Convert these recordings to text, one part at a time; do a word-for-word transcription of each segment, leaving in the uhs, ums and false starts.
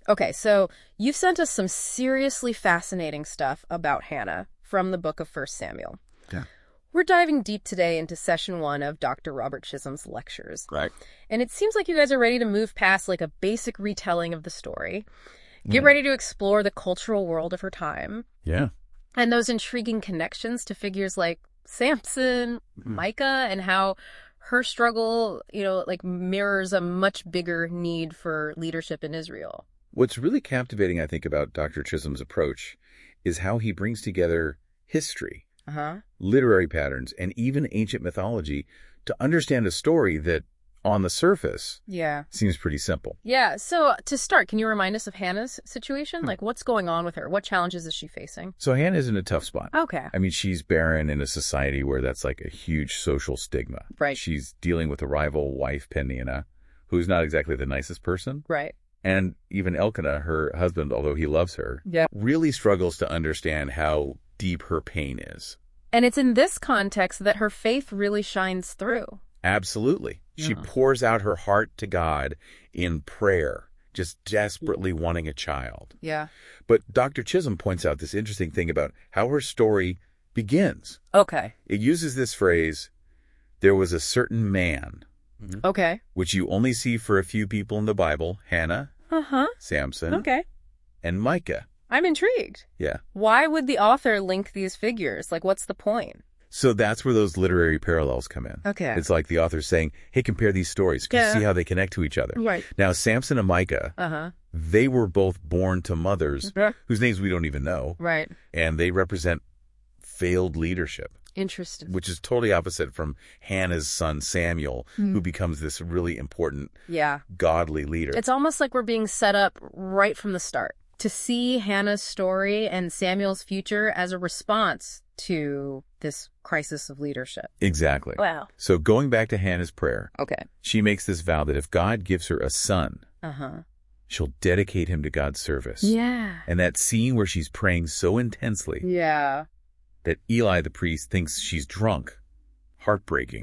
Okay, so you've sent us some seriously fascinating stuff about Hannah from the book of First Samuel. Yeah. We're diving deep today into session one of Doctor Robert Chisholm's lectures. Right. And it seems like you guys are ready to move past like a basic retelling of the story. Get Mm. ready to explore the cultural world of her time. Yeah. And those intriguing connections to figures like Samson, Mm. Micah, and how her struggle, you know, like mirrors a much bigger need for leadership in Israel. What's really captivating, I think, about Doctor Chisholm's approach is how he brings together history, Uh-huh. literary patterns, and even ancient mythology to understand a story that, on the surface, Yeah. seems pretty simple. Yeah. So to start, can you remind us of Hannah's situation? Hmm. Like, what's going on with her? What challenges is she facing? So Hannah's in a tough spot. Okay. I mean, she's barren in a society where that's like a huge social stigma. Right. She's dealing with a rival wife, Peninnah, who's not exactly the nicest person. Right. And even Elkanah, her husband, although he loves her, Yeah. really struggles to understand how deep her pain is. And it's in this context that her faith really shines through. Absolutely. She Yeah. pours out her heart to God in prayer, just desperately wanting a child. Yeah. But Doctor Chisholm points out this interesting thing about how her story begins. Okay. It uses this phrase, there was a certain man, Okay. which you only see for a few people in the Bible, Hannah, Uh-huh. Samson, Okay. and Micah. I'm intrigued. Yeah. Why would the author link these figures? Like, what's the point? So that's where those literary parallels come in. Okay. It's like the author's saying, hey, compare these stories. Yeah. See how they connect to each other. Right. Now, Samson and Micah, Uh-huh. they were both born to mothers Yeah. whose names we don't even know, Right. and they represent failed leadership, Interesting. which is totally opposite from Hannah's son Samuel, Hmm. who becomes this really important, Yeah. godly leader. It's almost like we're being set up right from the start to see Hannah's story and Samuel's future as a response to this crisis of leadership. Exactly. Wow. So going back to Hannah's prayer, Okay. she makes this vow that if God gives her a son, Uh-huh. she'll dedicate him to God's service. Yeah. And that scene where she's praying so intensely Yeah. that Eli the priest thinks she's drunk, heartbreaking,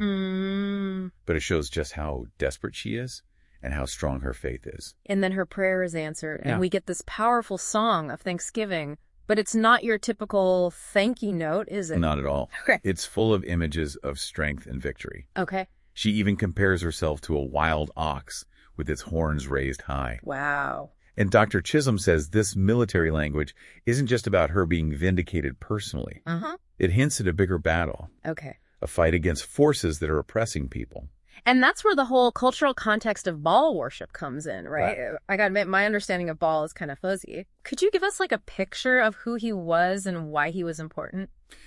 Mm. but it shows just how desperate she is and how strong her faith is. And then her prayer is answered, Yeah. and we get this powerful song of thanksgiving. But it's not your typical thank you note, is it? Not at all. Okay. It's full of images of strength and victory. Okay. She even compares herself to a wild ox with its horns raised high. Wow. And Doctor Chisholm says this military language isn't just about her being vindicated personally. Uh-huh. It hints at a bigger battle, Okay. a fight against forces that are oppressing people. And that's where the whole cultural context of Baal worship comes in, right? I gotta admit, my understanding of Baal is kind of fuzzy. Could you give us like a picture of who he was and why he was important?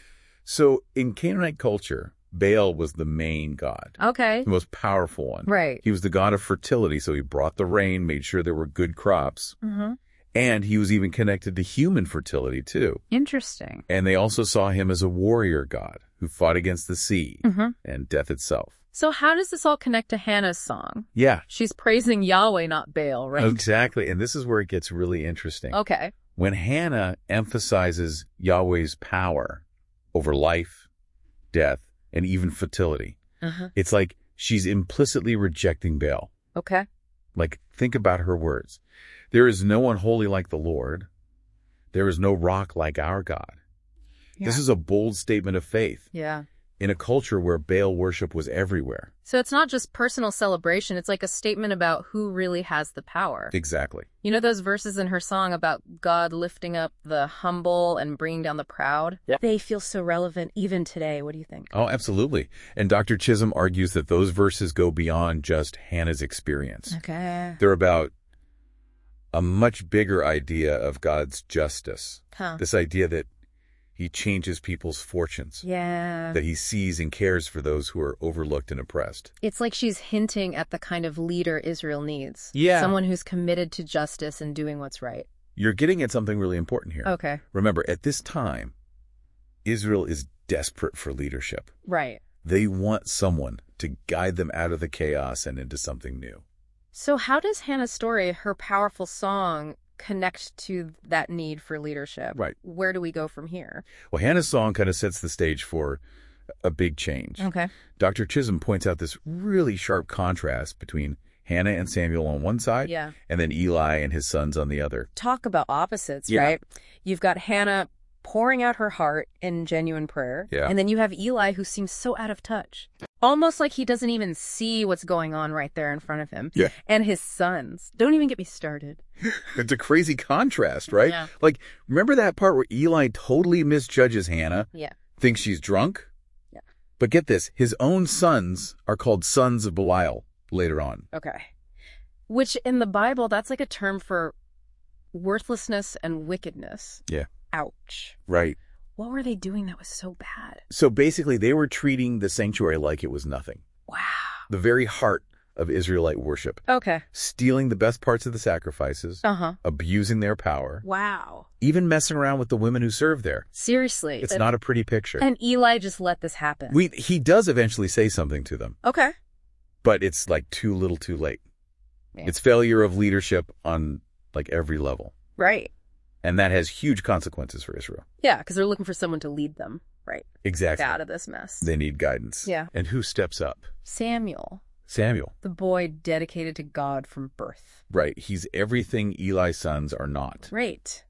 So in Canaanite culture, Baal was the main god, Okay. the most powerful one. Right. He was the god of fertility, so he brought the rain, made sure there were good crops, Mm-hmm. and he was even connected to human fertility too. Interesting. And they also saw him as a warrior god who fought against the sea Mm-hmm. and death itself. So how does this all connect to Hannah's song? Yeah, She's praising Yahweh, not Baal, right? exactly. And this is where it gets really interesting. Okay. When Hannah emphasizes Yahweh's power over life, death, and even fertility, Uh-huh. it's like she's implicitly rejecting Baal. Okay. Like, think about her words. There is no one holy like the Lord. There is no rock like our God. This Yeah. is a bold statement of faith Yeah. in a culture where Baal worship was everywhere. So it's not just personal celebration. It's like a statement about who really has the power. Exactly. You know those verses in her song about God lifting up the humble and bringing down the proud? Yeah. They feel so relevant even today. What do you think? Oh, absolutely. And Doctor Chisholm argues that those verses go beyond just Hannah's experience. Okay. They're about a much bigger idea of God's justice. Huh. This idea that he changes people's fortunes, Yeah. that he sees and cares for those who are overlooked and oppressed. It's like she's hinting at the kind of leader Israel needs. Yeah. Someone who's committed to justice and doing what's right. You're getting at something really important here. Okay. Remember, at this time, Israel is desperate for leadership. Right. They want someone to guide them out of the chaos and into something new. So how does Hannah's story, her powerful song, connect to that need for leadership? Right. Where do we go from here? Well, Hannah's song kind of sets the stage for a big change. Okay. Doctor Chisholm points out this really sharp contrast between Hannah and Samuel on one side, Yeah. and then Eli and his sons on the other. Talk about opposites, Yeah. right? You've got Hannah pouring out her heart in genuine prayer. Yeah. And then you have Eli, who seems so out of touch. Almost like he doesn't even see what's going on right there in front of him. Yeah. And his sons. Don't even get me started. It's a crazy contrast, right? Yeah. Like, remember that part where Eli totally misjudges Hannah? Yeah. Thinks she's drunk? Yeah. But get this, his own sons are called sons of Belial later on. Okay. Which in the Bible, that's like a term for worthlessness and wickedness. Yeah. Ouch. Right. What were they doing that was so bad? So basically, they were treating the sanctuary like it was nothing. Wow. The very heart of Israelite worship. Okay. Stealing the best parts of the sacrifices, Uh-huh. abusing their power, Wow. even messing around with the women who serve there. Seriously. It's That- not a pretty picture. And Eli just let this happen. We He does eventually say something to them, Okay. but it's like too little too late. Yeah. It's failure of leadership on like every level. Right. And that has huge consequences for Israel. Yeah, because they're looking for someone to lead them, right? Exactly. Out of this mess. They need guidance. Yeah. And who steps up? Samuel, Samuel. the boy dedicated to God from birth. Right. He's everything Eli's sons are not. Right.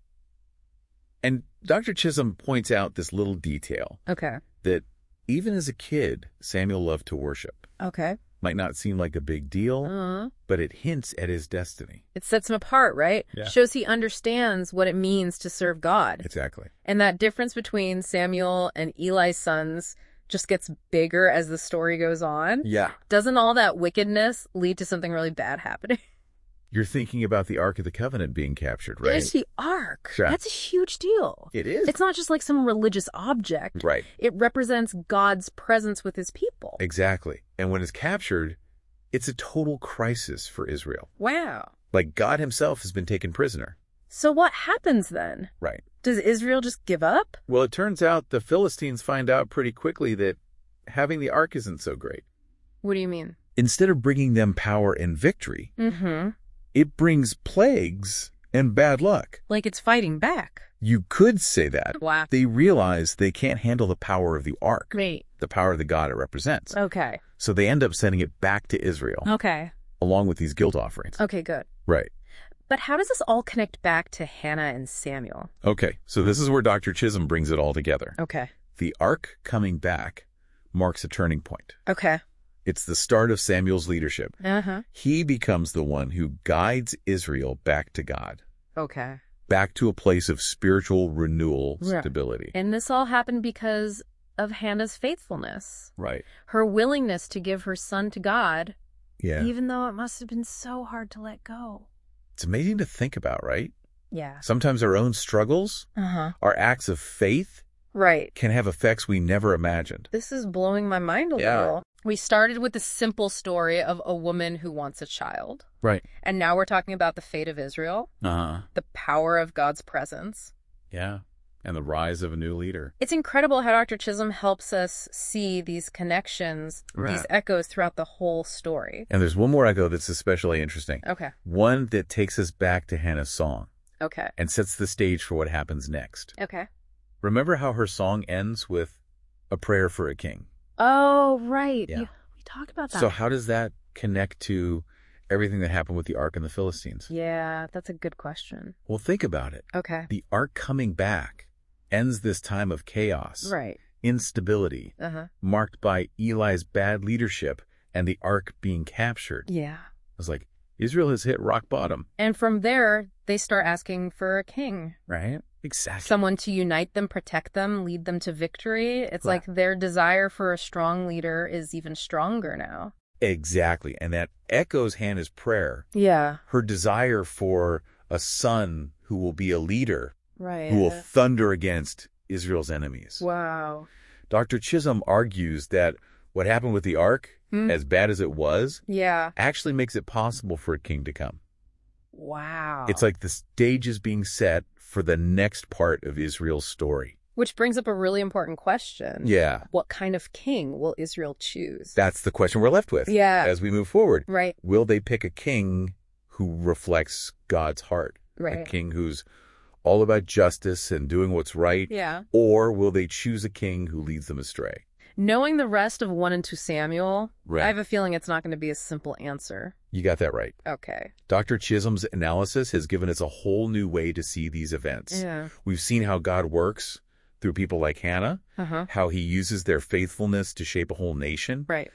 And Doctor Chisholm points out this little detail Okay. that even as a kid, Samuel loved to worship. Okay. Might not seem like a big deal, Uh-huh. but it hints at his destiny. It sets him apart, right? Yeah. Shows he understands what it means to serve God. Exactly. And that difference between Samuel and Eli's sons just gets bigger as the story goes on. Yeah. Doesn't all that wickedness lead to something really bad happening? You're thinking about the Ark of the Covenant being captured, right? There's the Ark. Sure. That's a huge deal. It is. It's not just like some religious object. Right. It represents God's presence with his people. Exactly. And when it's captured, it's a total crisis for Israel. Wow. Like God himself has been taken prisoner. So what happens then? Right. Does Israel just give up? Well, it turns out the Philistines find out pretty quickly that having the Ark isn't so great. What do you mean? Instead of bringing them power and victory, Mm-hmm. it brings plagues and bad luck. Like it's fighting back. You could say that. Wow. They realize they can't handle the power of the Ark, Great. the power of the God it represents. Okay. So they end up sending it back to Israel, Okay. along with these guilt offerings. Okay, good. Right. But how does this all connect back to Hannah and Samuel? Okay, so this is where Doctor Chisholm brings it all together. Okay. The Ark coming back marks a turning point. Okay. It's the start of Samuel's leadership. Uh-huh. He becomes the one who guides Israel back to God, Okay. back to a place of spiritual renewal, Right. stability. And this all happened because of Hannah's faithfulness. Right. Her willingness to give her son to God, Yeah. even though it must have been so hard to let go. It's amazing to think about, right? Yeah. Sometimes our own struggles, Uh-huh. our acts of faith, Right. can have effects we never imagined. This is blowing my mind a Yeah. little. We started with the simple story of a woman who wants a child. Right. And now we're talking about the fate of Israel, Uh-huh. the power of God's presence. Yeah. And the rise of a new leader. It's incredible how Doctor Chisholm helps us see these connections, Right. these echoes throughout the whole story. And there's one more echo that's especially interesting. Okay. One that takes us back to Hannah's song Okay. and sets the stage for what happens next. Okay. Remember how her song ends with a prayer for a king? Oh, right. Yeah. You- we talked about that. So how does that connect to everything that happened with the Ark and the Philistines? Yeah, that's a good question. Well, think about it. Okay. The Ark coming back ends this time of chaos, Right. instability, Uh-huh. marked by Eli's bad leadership and the Ark being captured. Yeah. It was like, Israel has hit rock bottom. And from there, they start asking for a king. Right? Exactly. Someone to unite them, protect them, lead them to victory. It's Right. like their desire for a strong leader is even stronger now. Exactly. And that echoes Hannah's prayer, Yeah. her desire for a son who will be a leader, Right. who will thunder against Israel's enemies. Wow. Doctor Chisholm argues that what happened with the Ark, Hmm. as bad as it was, Yeah. actually makes it possible for a king to come. Wow. It's like the stage is being set for the next part of Israel's story. Which brings up a really important question. Yeah, What kind of king will Israel choose? that's the question we're left with Yeah. as we move forward. Right. Will they pick a king who reflects God's heart? A Right. king who's all about justice and doing what's right? Yeah. Or will they choose a king who leads them astray? Knowing the rest of one and two Samuel, Right. I have a feeling it's not going to be a simple answer. You got that right. Okay. Doctor Chisholm's analysis has given us a whole new way to see these events. Yeah. We've seen how God works through people like Hannah, Uh-huh. how he uses their faithfulness to shape a whole nation. Right.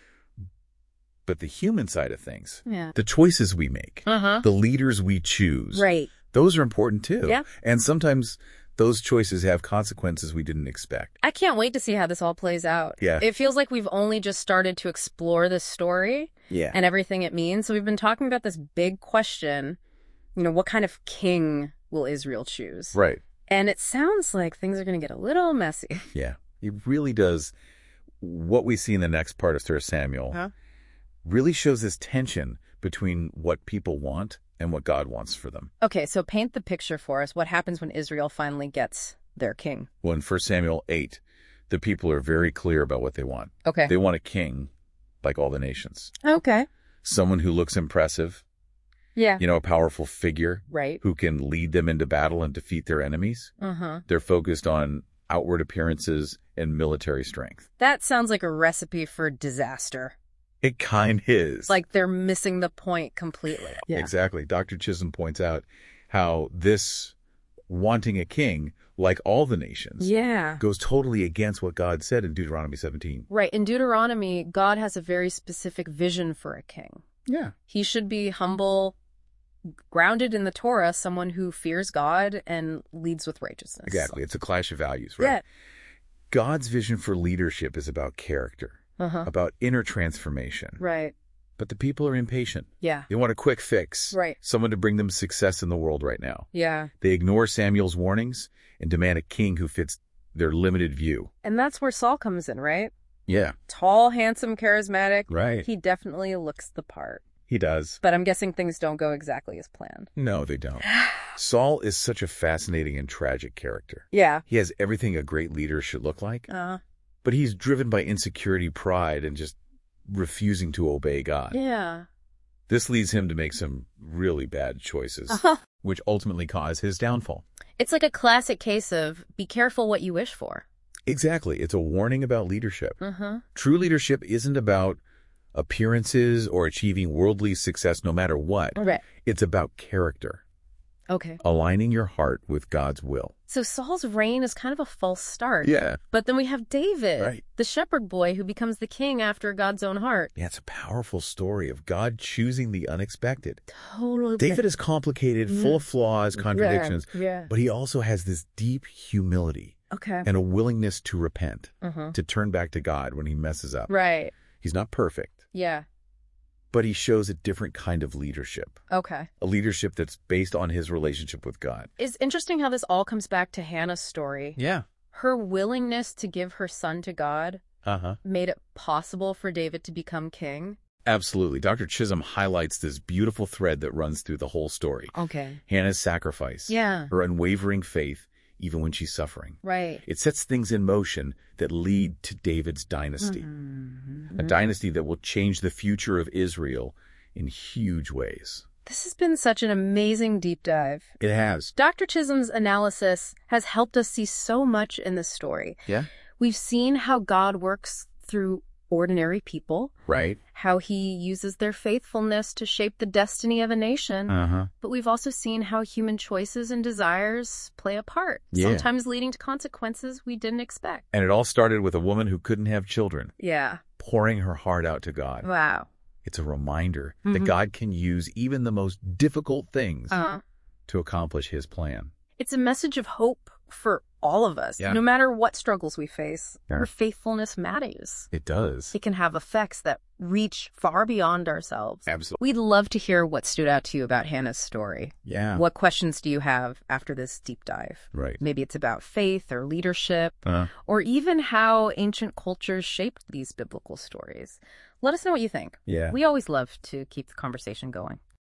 But the human side of things, Yeah. the choices we make, Uh-huh. the leaders we choose, Right. those are important too. Yeah. And sometimes those choices have consequences we didn't expect. I can't wait to see how this all plays out. Yeah. It feels like we've only just started to explore this story Yeah. and everything it means. So we've been talking about this big question, you know, what kind of king will Israel choose? Right. And it sounds like things are going to get a little messy. Yeah. It really does. What we see in the next part of First Samuel Huh? really shows this tension between what people want and what God wants for them. Okay, so paint the picture for us. What happens when Israel finally gets their king? Well, in First Samuel eight, the people are very clear about what they want. Okay. They want a king like all the nations. Okay. Someone who looks impressive, Yeah. you know, a powerful figure Right. who can lead them into battle and defeat their enemies. Uh-huh. They're focused on outward appearances and military strength. That sounds like a recipe for disaster. It kind is. Like they're missing the point completely. Exactly. Doctor Chisholm points out how this wanting a king, like all the nations, Yeah. goes totally against what God said in Deuteronomy seventeen. Right. In Deuteronomy, God has a very specific vision for a king. Yeah. He should be humble, grounded in the Torah, someone who fears God and leads with righteousness. Exactly. It's a clash of values, right? Yeah. God's vision for leadership is about character, Uh-huh. about inner transformation. Right. But the people are impatient. Yeah. They want a quick fix. Right. Someone to bring them success in the world right now. Yeah. They ignore Samuel's warnings and demand a king who fits their limited view. And that's where Saul comes in, right? Yeah. Tall, handsome, charismatic. Right. He definitely looks the part. He does. But I'm guessing things don't go exactly as planned. No, they don't. Saul is such a fascinating and tragic character. Yeah. He has everything a great leader should look like, Uh, but he's driven by insecurity, pride, and just refusing to obey God. yeah. This leads him to make some really bad choices, Uh-huh. which ultimately cause his downfall. It's like a classic case of be careful what you wish for. Exactly. It's a warning about leadership. Uh-huh. True leadership isn't about appearances or achieving worldly success no matter what. Right. It's about character, Okay. aligning your heart with God's will. So Saul's reign is kind of a false start. Yeah. But then we have David, Right. the shepherd boy who becomes the king after God's own heart. Yeah, it's a powerful story of God choosing the unexpected. Totally. David is complicated, full of flaws, contradictions, Yeah. but he also has this deep humility Okay. and a willingness to repent, Uh-huh. to turn back to God when he messes up. Right. He's not perfect, Yeah. but he shows a different kind of leadership, Okay. a leadership that's based on his relationship with God. It's interesting how this all comes back to Hannah's story. Yeah. Her willingness to give her son to God Uh-huh. made it possible for David to become king. Absolutely. Doctor Chisholm highlights this beautiful thread that runs through the whole story. Okay. Hannah's sacrifice, Yeah. her unwavering faith, even when she's suffering. Right. It sets things in motion that lead to David's dynasty, Mhm. a dynasty that will change the future of Israel in huge ways. This has been such an amazing deep dive. It has. Doctor Chisholm's analysis has helped us see so much in this story. Yeah. We've seen how God works through ordinary people, Right? how he uses their faithfulness to shape the destiny of a nation, Uh-huh. but we've also seen how human choices and desires play a part, Yeah. sometimes leading to consequences we didn't expect. And it all started with a woman who couldn't have children, Yeah. pouring her heart out to God. Wow. It's a reminder that Mhm. God can use even the most difficult things Uh-huh. to accomplish his plan. It's a message of hope for all of us, Yeah. no matter what struggles we face. Yeah. Our faithfulness matters. It does. It can have effects that reach far beyond ourselves. Absolutely. We'd love to hear what stood out to you about Hannah's story. Yeah. What questions do you have after this deep dive? Right. Maybe it's about faith or leadership, Uh, or even how ancient cultures shaped these biblical stories. Let us know what you think. yeah. We always love to keep the conversation going.